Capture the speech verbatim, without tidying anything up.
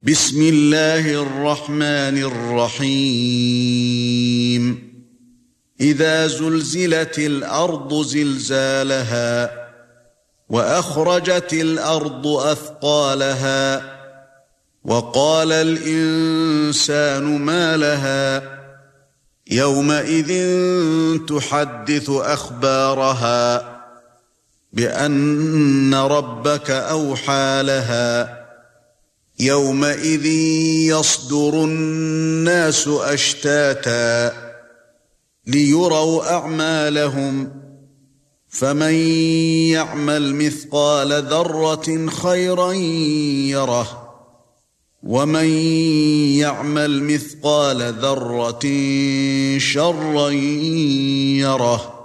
بسم الله الرحمن الرحيم إذا زلزلت الأرض زلزالها وأخرجت الأرض أثقالها وقال الإنسان ما لها يومئذ تحدث أخبارها بأن ربك أوحى لها يومئذ يصدر الناس أشتاتا ليروا أعمالهم فمن يعمل مثقال ذرة خيرا يره ومن يعمل مثقال ذرة شرا يره